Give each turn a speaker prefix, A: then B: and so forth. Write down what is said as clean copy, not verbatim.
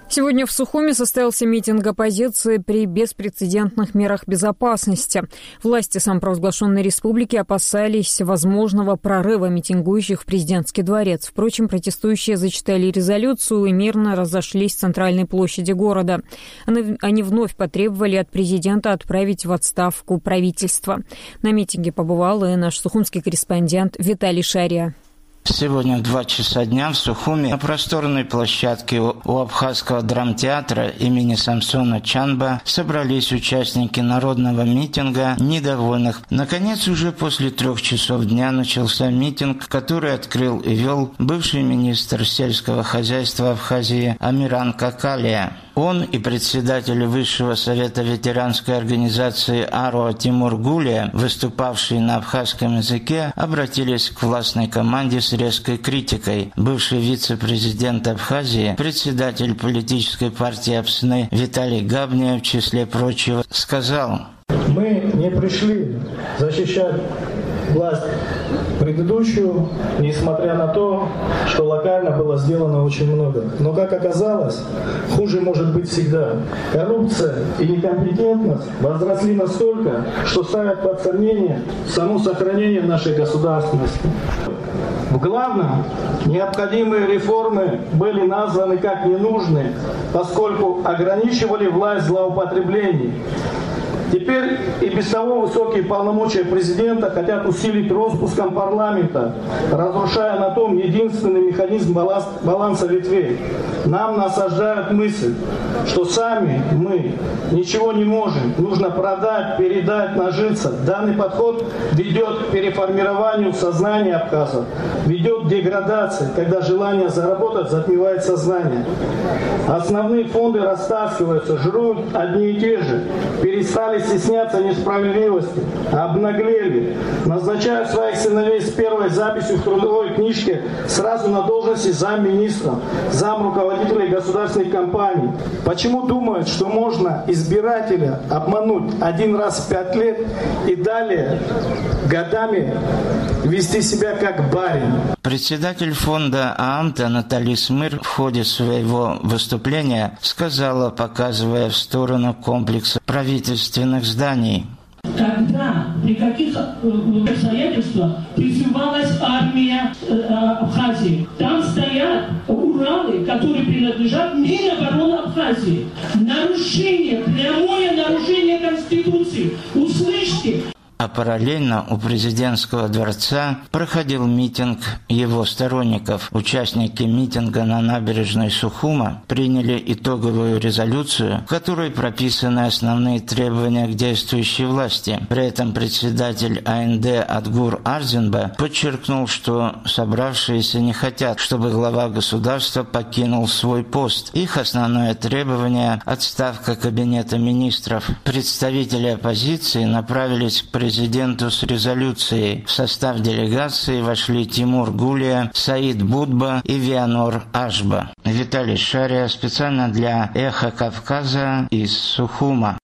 A: Сегодня в Сухуми состоялся митинг оппозиции при беспрецедентных мерах безопасности. Власти самопровозглашенной республики опасались возможного прорыва митингующих в президентский дворец. Впрочем, протестующие зачитали резолюцию и мирно разошлись в центральной площади города. Они вновь потребовали от президента отправить в отставку правительство. На митинге побывал и наш сухумский корреспондент Виталий Шария.
B: Сегодня в 2 часа дня в Сухуми на просторной площадке у Абхазского драмтеатра имени Самсона Чанба собрались участники народного митинга, недовольных. Наконец, уже после 3 часов дня начался митинг, который открыл и вел бывший министр сельского хозяйства Абхазии Амиран Какалия. Он и председатель Высшего совета ветеранской организации АРО Тимур Гулия, выступавшие на абхазском языке, обратились к властной команде с резкой критикой. Бывший вице-президент Абхазии, председатель политической партии Апсны Виталий Габния, в числе прочего, сказал:
C: «Мы не пришли защищать власть предыдущую, несмотря на то, что локально было сделано очень много. Но, как оказалось, хуже может быть всегда. Коррупция и некомпетентность возросли настолько, что ставят под сомнение само сохранение нашей государственности. В главном, необходимые реформы были названы как ненужные, поскольку ограничивали власть злоупотреблений. Теперь и без того высокие полномочия президента хотят усилить распуском парламента, разрушая на том единственный механизм баланса ветвей. Нам насаждают мысль, что сами мы ничего не можем, нужно продать, передать, нажиться. Данный подход ведет к переформированию сознания абхазов, ведет к деградации, когда желание заработать затмевает сознание. Основные фонды растаскиваются, жрут одни и те же, перестали стесняться несправедливости, обнаглели, назначают своих сыновей с первой записью в трудовой книжке сразу на должности замминистра, замруководителей государственных компаний. Почему думают, что можно избирателя обмануть один раз в 5 лет и далее годами вести себя как барин?
B: Председатель фонда ААМТа Наталья Смыр в ходе своего выступления сказала, показывая в сторону комплекса правительственных зданий:
D: когда, при каких обстоятельствах призывалась армия Абхазии? Там стоят Уралы, которые принадлежат Минобороны Абхазии. Нарушение, прямое нарушение Конституции. Услышьте!
B: А параллельно у президентского дворца проходил митинг его сторонников. Участники митинга на набережной Сухума приняли итоговую резолюцию, в которой прописаны основные требования к действующей власти. При этом председатель АНД Адгур Арзинба подчеркнул, что собравшиеся не хотят, чтобы глава государства покинул свой пост. Их основное требование – отставка кабинета министров. Представители оппозиции направились к президенту с резолюцией. В состав делегации вошли Тимур Гулия, Саид Будба и Вианор Ашба. Виталий Шария специально для «Эхо Кавказа» из Сухума.